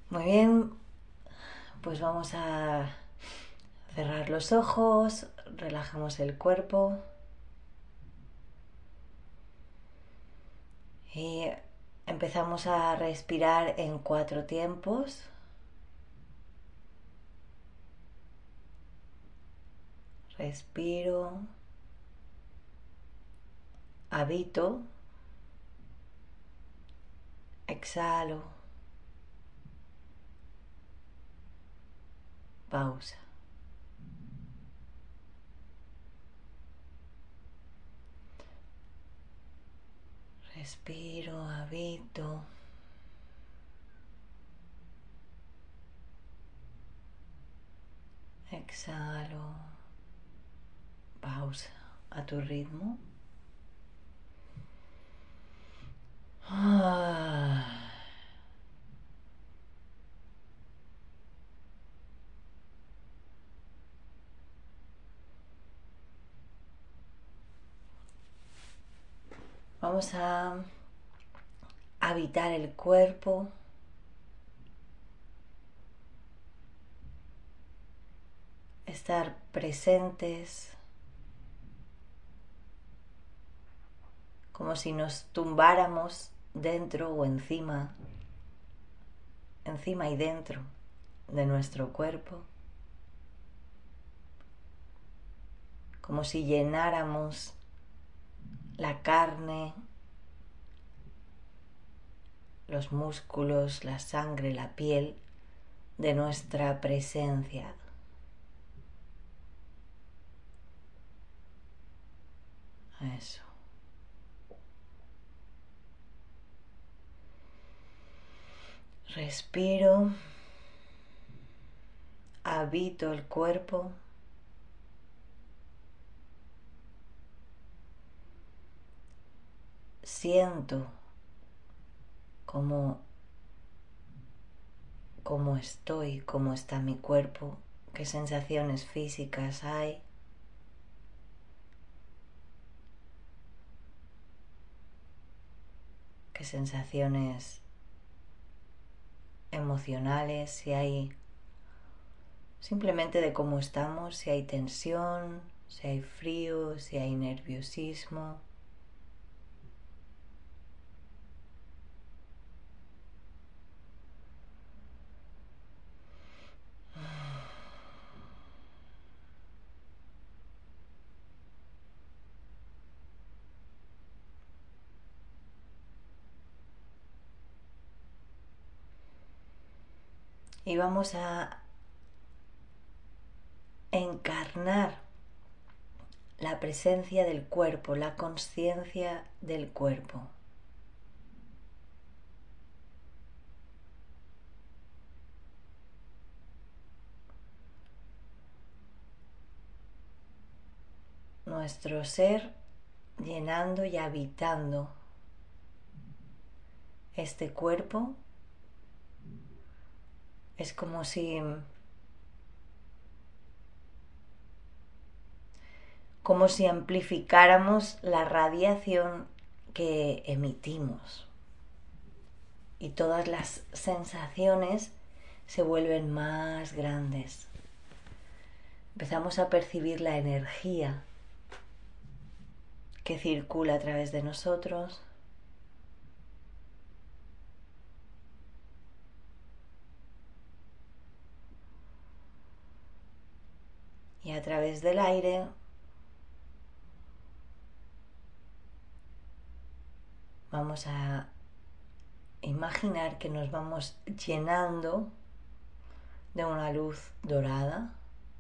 Muy bien, pues vamos a cerrar los ojos, relajamos el cuerpo y empezamos a respirar en 4 tiempos. Respiro, habito, exhalo, pausa. Respiro, habito, exhalo, pausa a tu ritmo. Vamos a habitar el cuerpo, estar presentes, como si nos tumbáramos dentro o encima y dentro de nuestro cuerpo, como si llenáramos la carne, los músculos, la sangre, la piel de nuestra presencia. Eso. Respiro, habito el cuerpo, siento cómo estoy, cómo está mi cuerpo, qué sensaciones físicas hay. Qué sensaciones emocionales, si hay simplemente de cómo estamos, si hay tensión, si hay frío, si hay nerviosismo. Y vamos a encarnar la presencia del cuerpo, la conciencia del cuerpo. Nuestro ser llenando y habitando este cuerpo es como si amplificáramos la radiación que emitimos y todas las sensaciones se vuelven más grandes. Empezamos a percibir la energía que circula a través de nosotros. Y a través del aire vamos a imaginar que nos vamos llenando de una luz dorada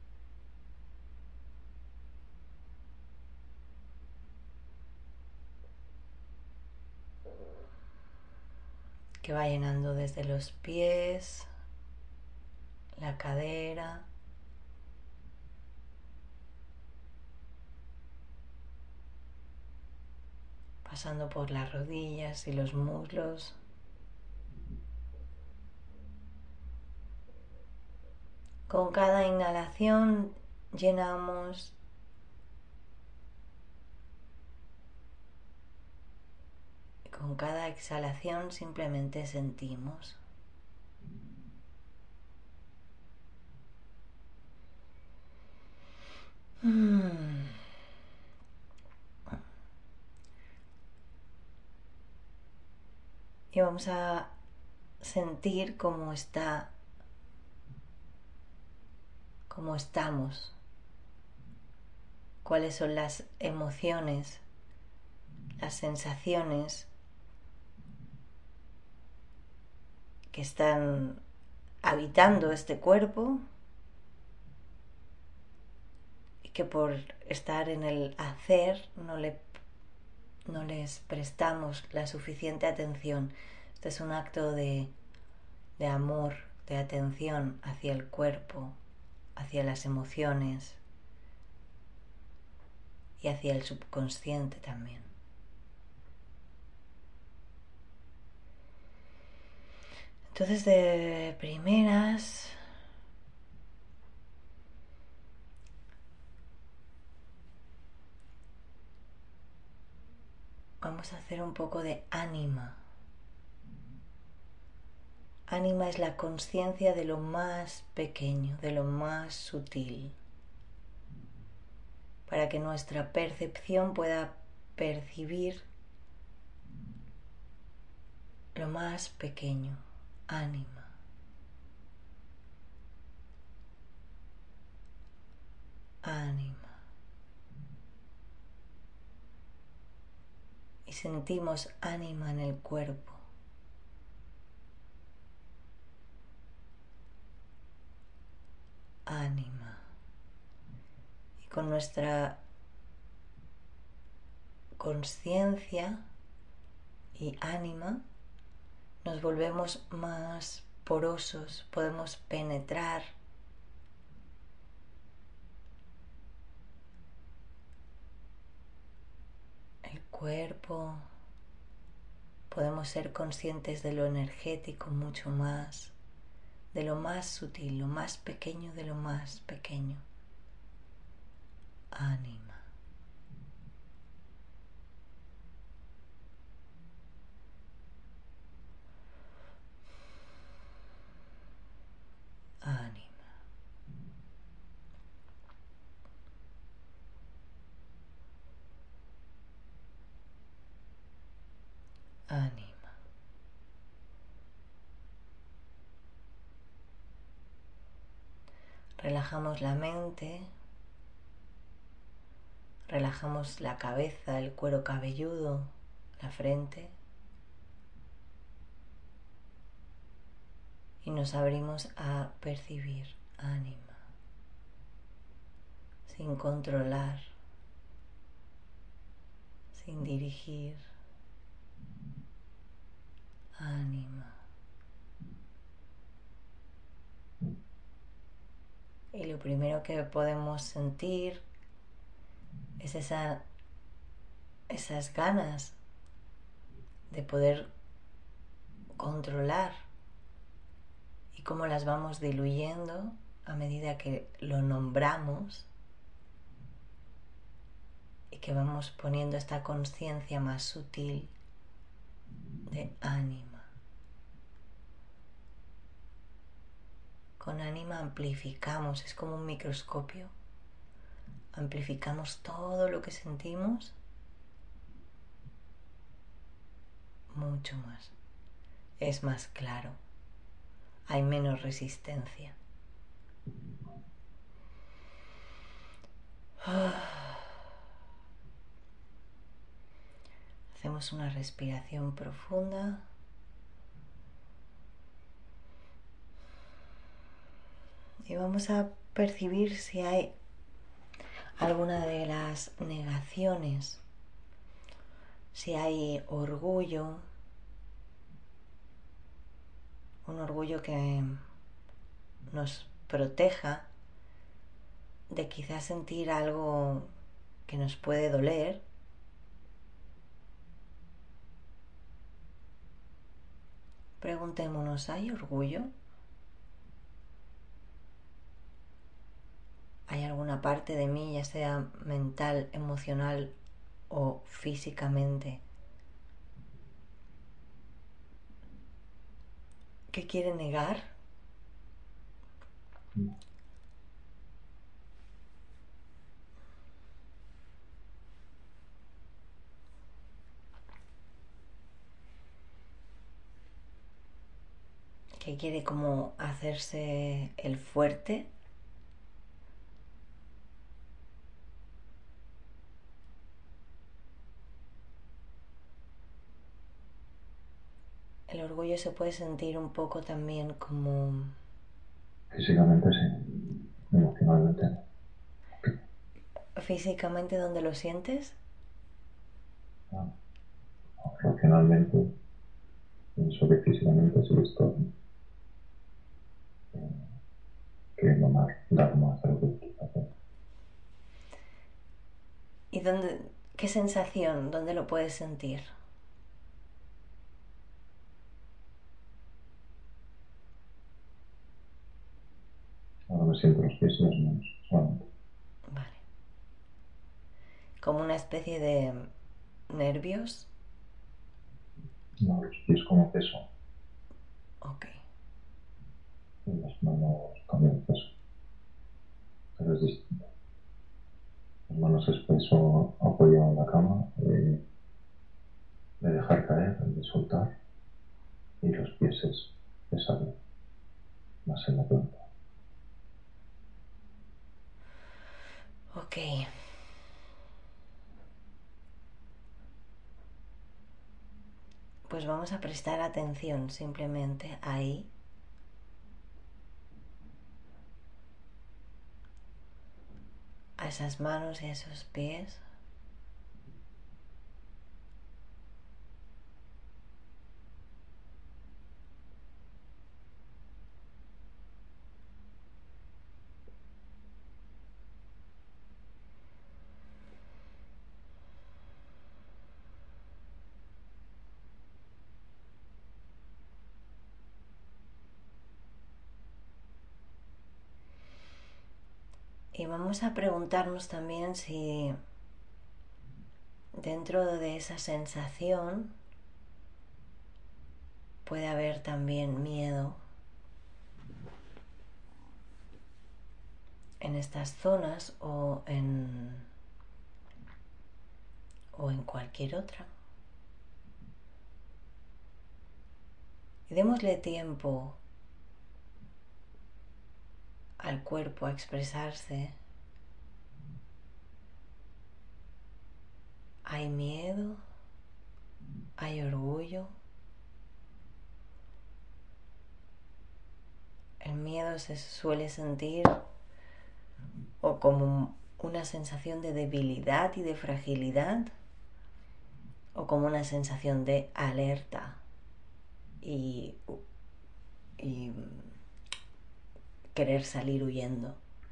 que va llenando desde los pies, la cadera, pasando por las rodillas y los muslos. Con cada inhalación llenamos y con cada exhalación simplemente sentimos. Y vamos a sentir cómo estamos, cuáles son las emociones, las sensaciones que están habitando este cuerpo y que por estar en el hacer no les prestamos la suficiente atención. Este es un acto de amor, de atención hacia el cuerpo, hacia las emociones y hacia el subconsciente también. Entonces, de primeras, vamos a hacer un poco de ánima. Ánima es la conciencia de lo más pequeño, de lo más sutil, para que nuestra percepción pueda percibir lo más pequeño. Ánima. Ánima. Y sentimos ánima en el cuerpo. Ánima. Y con nuestra conciencia y ánima nos volvemos más porosos, podemos penetrar el cuerpo, podemos ser conscientes de lo energético mucho más, de lo más sutil, lo más pequeño de lo más pequeño. Ánima. Ánima. Ánima. Relajamos la mente, relajamos la cabeza, el cuero cabelludo, la frente y nos abrimos a percibir. Ánima, sin controlar, sin dirigir. Ánima. Y lo primero que podemos sentir es esas ganas de poder controlar y cómo las vamos diluyendo a medida que lo nombramos y que vamos poniendo esta conciencia más sutil de ánima. Con ánima amplificamos, es como un microscopio. Amplificamos todo lo que sentimos mucho más. Es más claro. Hay menos resistencia. Hacemos una respiración profunda. Y vamos a percibir si hay alguna de las negaciones, si hay orgullo, un orgullo que nos proteja de quizás sentir algo que nos puede doler. Preguntémonos, ¿hay orgullo? ¿Hay alguna parte de mí, ya sea mental, emocional o físicamente, que quiere negar? que quiere como hacerse el fuerte. El orgullo se puede sentir un poco también como... Físicamente sí, emocionalmente no. Físicamente, ¿dónde lo sientes? Ah, racionalmente, pienso que físicamente sí estoy queriendo más, dar más de lo que quiero hacer. ¿Y dónde, qué sensación, dónde lo puedes sentir? Ahora me siento los pies y las manos, solamente. Vale. Como una especie de nervios. No, los pies como peso Ok. y las manos también peso, pero es distinto. Las manos es peso apoyado en la cama, de dejar caer, de soltar, y los pies es pesado, más en la planta. Ok. Pues vamos a prestar atención simplemente ahí, a esas manos y a esos pies. Y vamos a preguntarnos también si dentro de esa sensación puede haber también miedo en estas zonas o en cualquier otra. Y démosle tiempo al cuerpo a expresarse. Hay miedo, hay orgullo. El miedo se suele sentir o como una sensación de debilidad y de fragilidad, o como una sensación de alerta y, y querer salir huyendo.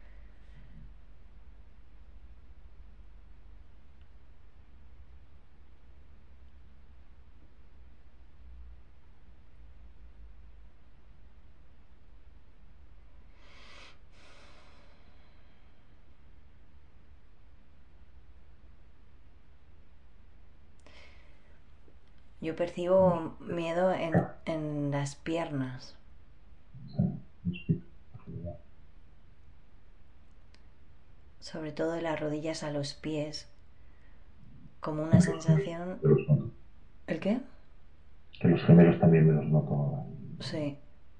Yo percibo miedo en las piernas, sobre todo de las rodillas a los pies, como una sensación... Que los noto. ¿El qué? Que los gemelos también me los noto ahora. Sí,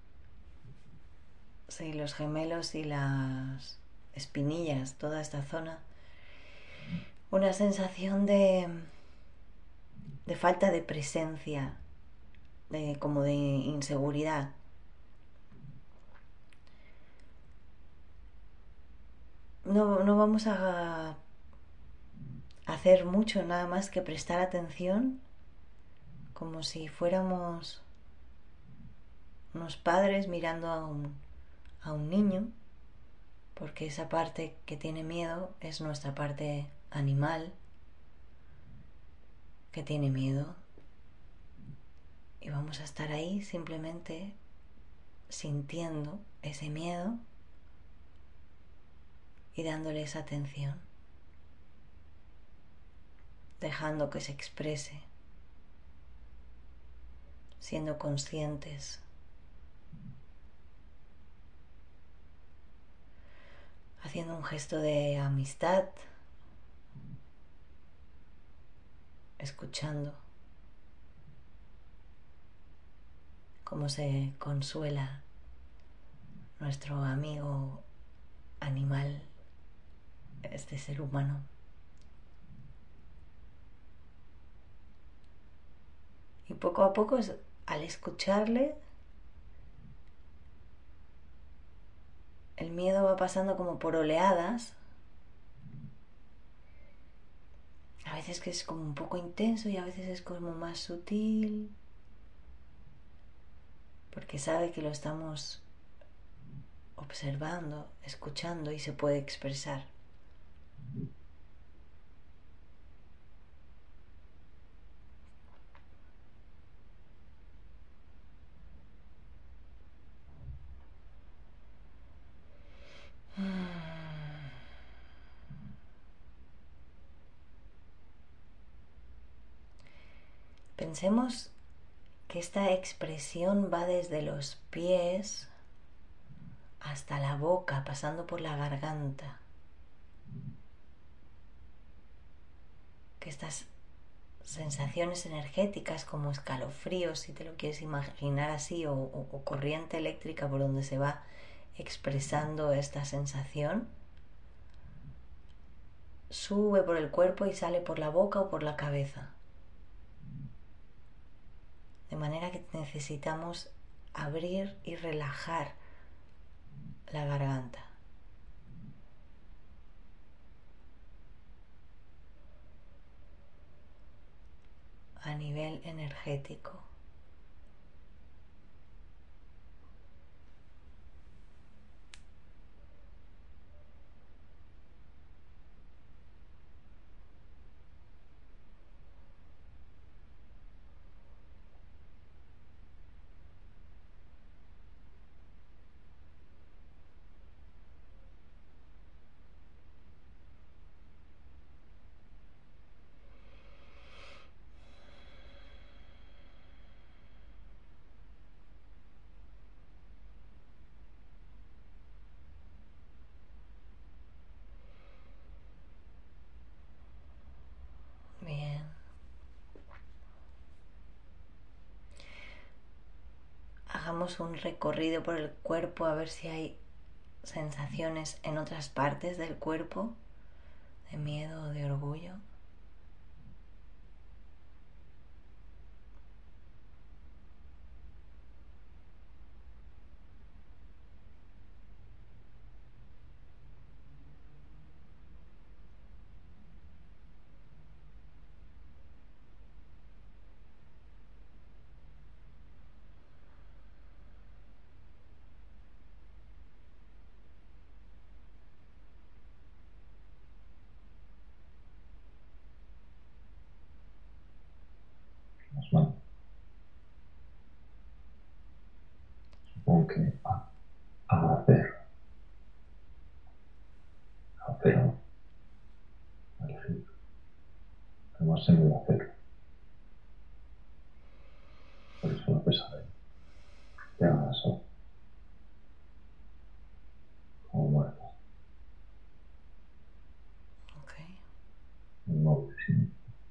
sí, los gemelos y las espinillas, toda esta zona. Una sensación de falta de presencia, como de inseguridad. No vamos a hacer mucho, nada más que prestar atención, como si fuéramos unos padres mirando a un niño, porque esa parte que tiene miedo es nuestra parte animal que tiene miedo. Y vamos a estar ahí simplemente sintiendo ese miedo y dándole esa atención, dejando que se exprese, siendo conscientes, haciendo un gesto de amistad, escuchando, cómo se consuela nuestro amigo animal, este ser humano. Y poco a poco, al escucharle, el miedo va pasando como por oleadas. A veces que es como un poco intenso y a veces es como más sutil, porque sabe que lo estamos observando, escuchando y se puede expresar. Pensemos que esta expresión va desde los pies hasta la boca, pasando por la garganta. Que estas sensaciones energéticas como escalofríos, si te lo quieres imaginar así, o corriente eléctrica por donde se va expresando esta sensación, sube por el cuerpo y sale por la boca o por la cabeza. De manera que necesitamos abrir y relajar la garganta. A nivel energético. Bien. Hagamos un recorrido por el cuerpo a ver si hay sensaciones en otras partes del cuerpo, de miedo o de orgullo. Las manos. Supongo que a hacer, a elegir. Además se me va a hacer. Por eso la pesadilla. Te hagas eso. Como muerto. Okay. Inmóvil, sí.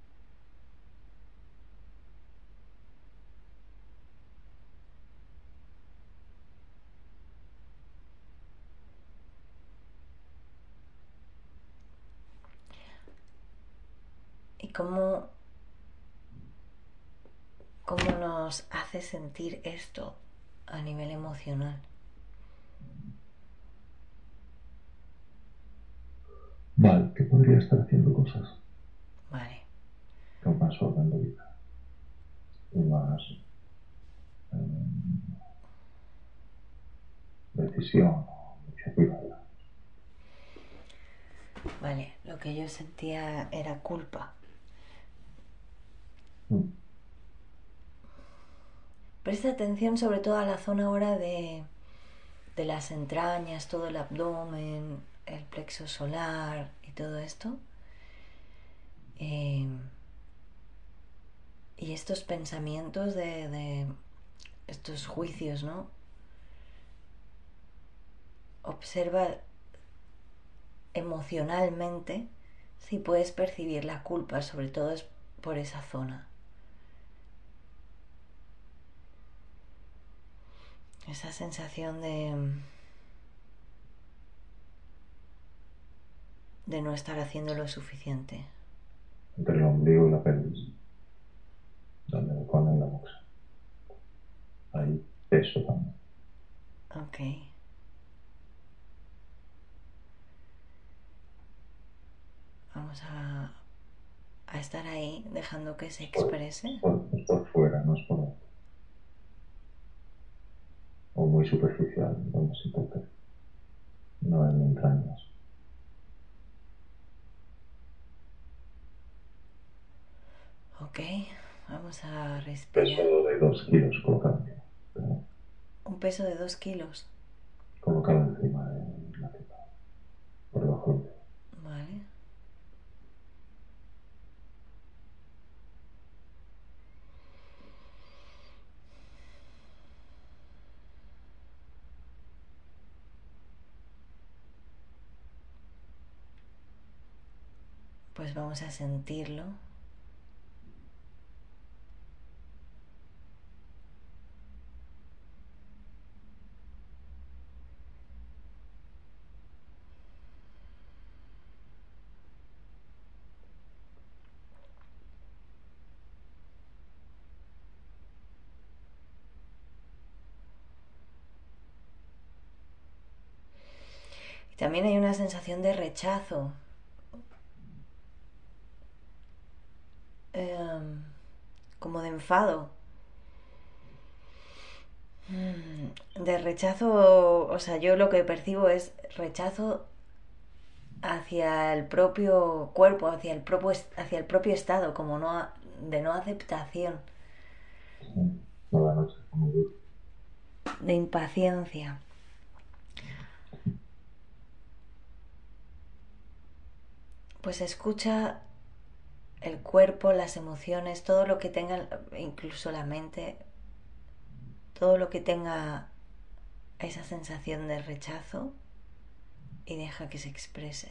¿Y cómo nos hace sentir esto a nivel emocional? Vale, que podría estar haciendo cosas Vale. con más orden de vida y más decisión o iniciativa. Vale, lo que yo sentía era culpa. Presta atención sobre todo a la zona ahora de las entrañas, todo el abdomen, el plexo solar y todo esto. Y estos pensamientos de estos juicios, ¿no? Observa emocionalmente si puedes percibir la culpa, sobre todo es por esa zona. esa sensación de no estar haciendo lo suficiente. Entre el ombligo y la pelvis, donde me ponen la boxa. Hay peso también. Ok. Vamos a estar ahí dejando que se exprese. Es por fuera, no es por dentro. O muy superficial, donde se toque. No en entrañas. Ok, vamos a Peso respirar. de 2 kilos colocado encima. Pero Un peso de 2 kilos. colocado encima de la teta. Por debajo del dedo. Vale. Pues vamos a sentirlo. Y también hay una sensación de rechazo. Como de enfado. De rechazo, o sea, yo lo que percibo es rechazo hacia el propio cuerpo, hacia el propio estado, como de no aceptación, Sí. Toda la noche, como duro. de impaciencia. Pues escucha el cuerpo, las emociones, todo lo que tenga, incluso la mente, todo lo que tenga esa sensación de rechazo y deja que se exprese.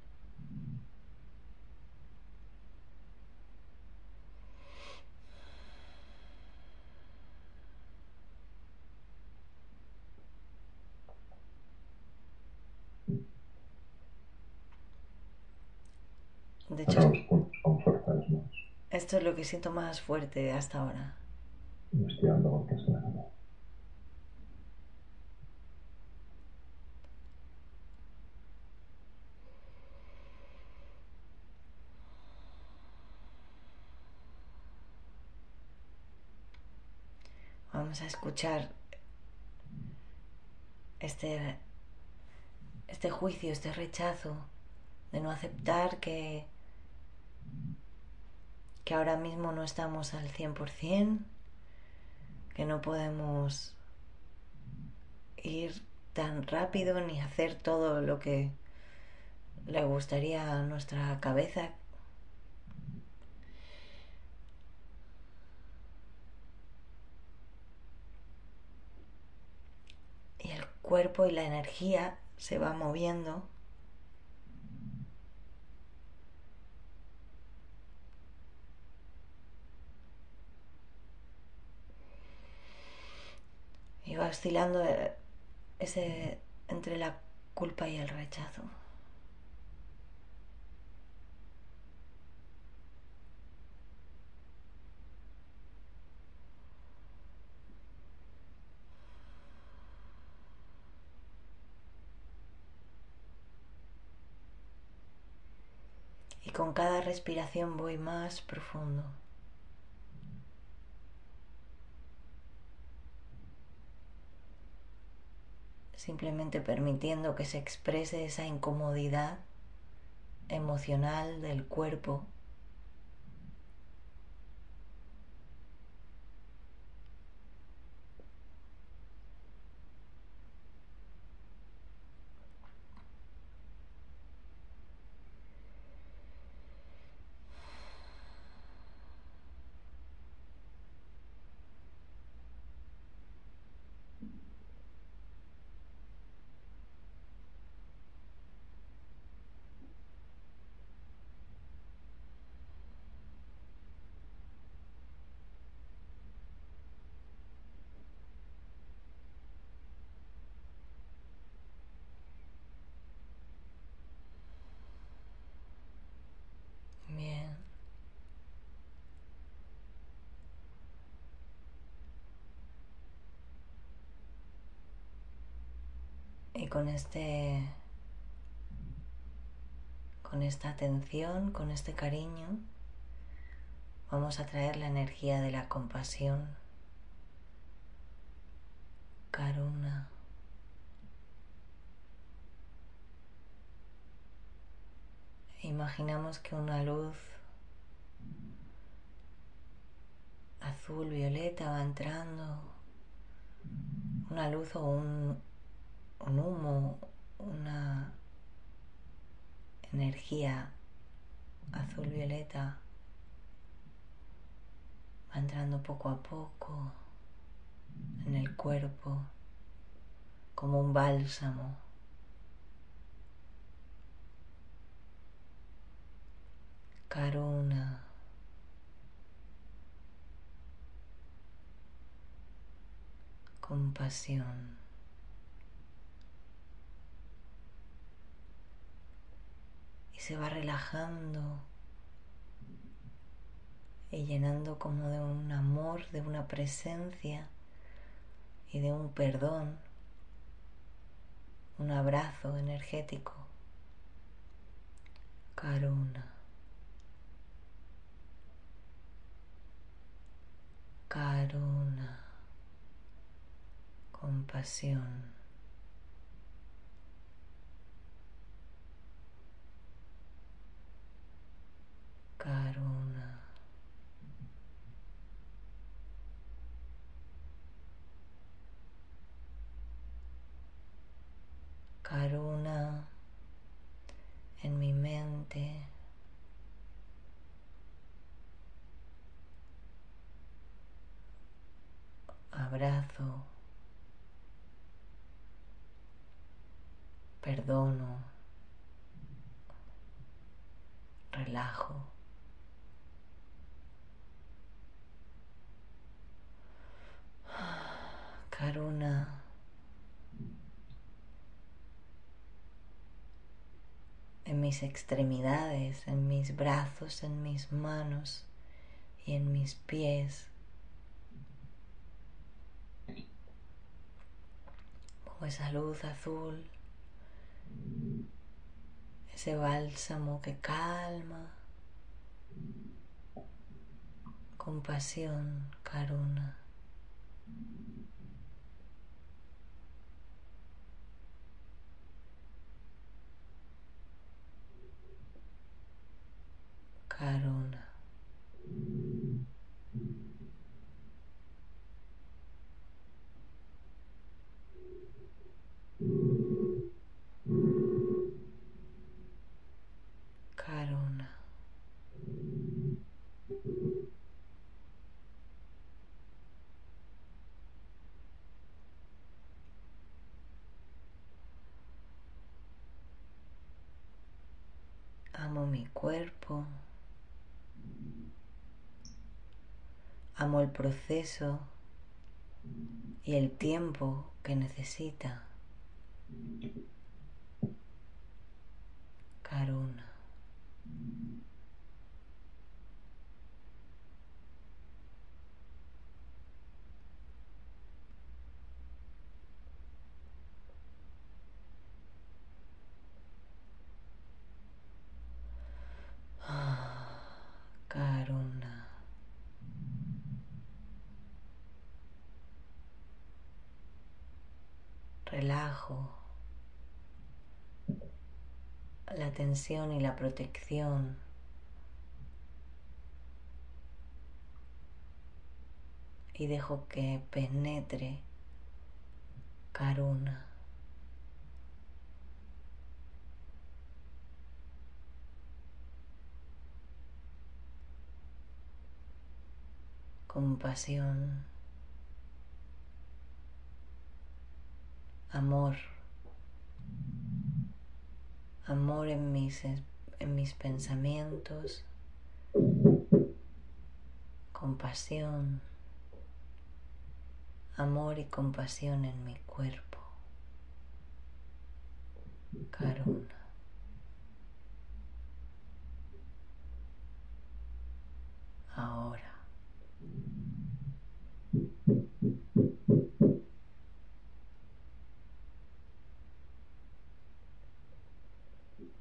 De hecho, Saca los puntos con fuerza de las manos. esto es lo que siento más fuerte hasta ahora. Y estoy dando golpes en la cara. Vamos a escuchar este, este juicio, este rechazo de no aceptar que ahora mismo no estamos al 100%, que no podemos ir tan rápido ni hacer todo lo que le gustaría a nuestra cabeza. Y el cuerpo y la energía se va moviendo. Y va oscilando entre la culpa y el rechazo. Y con cada respiración voy más profundo. Simplemente permitiendo que se exprese esa incomodidad emocional del cuerpo. Y con esta atención, con este cariño, vamos a traer la energía de la compasión, Karuna. Imaginamos que una luz azul, violeta va entrando, una luz o un humo, una energía azul, violeta va entrando poco a poco en el cuerpo como un bálsamo. Karuna. Compasión. Y se va relajando y llenando como de un amor, de una presencia y de un perdón, un abrazo energético. Karuna. Karuna. Compasión. Karuna. Karuna en mi mente. Abrazo. Perdono. Relajo. Karuna en mis extremidades, en mis brazos, en mis manos y en mis pies. Como esa luz azul, ese bálsamo que calma. Compasión, Karuna. Karuna. Karuna. Amo mi cuerpo. Amo el proceso y el tiempo que necesita. Karuna. Karuna. Relajo la tensión y la protección. Y dejo que penetre Karuna. Compasión. Amor. Amor en mis pensamientos. Compasión. Amor y compasión en mi cuerpo. Karuna. Ahora.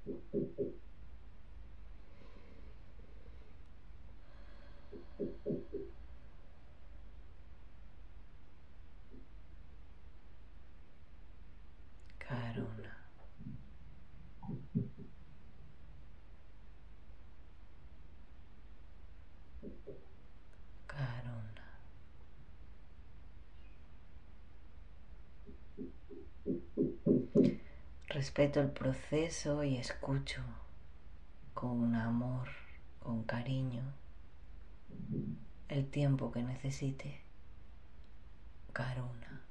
Karuna. Karuna. Respeto el proceso y escucho con amor, con cariño, el tiempo que necesite. Karuna.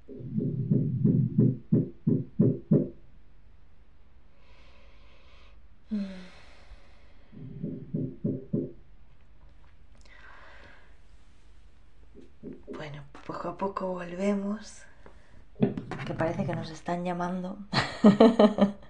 Bueno, poco a poco volvemos, que parece que nos están llamando.